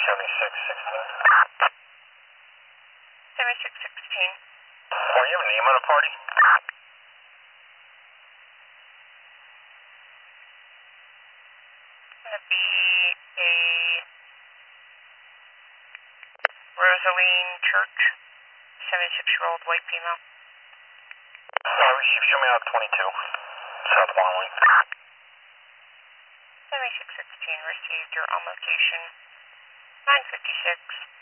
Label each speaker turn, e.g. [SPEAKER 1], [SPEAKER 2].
[SPEAKER 1] 7616. Well, you have a name on the party? It's gonna be a Rosaline Church, 76-year-old white female. Receive, show me out 22, South Wyoming. 7616 received your on location, 956.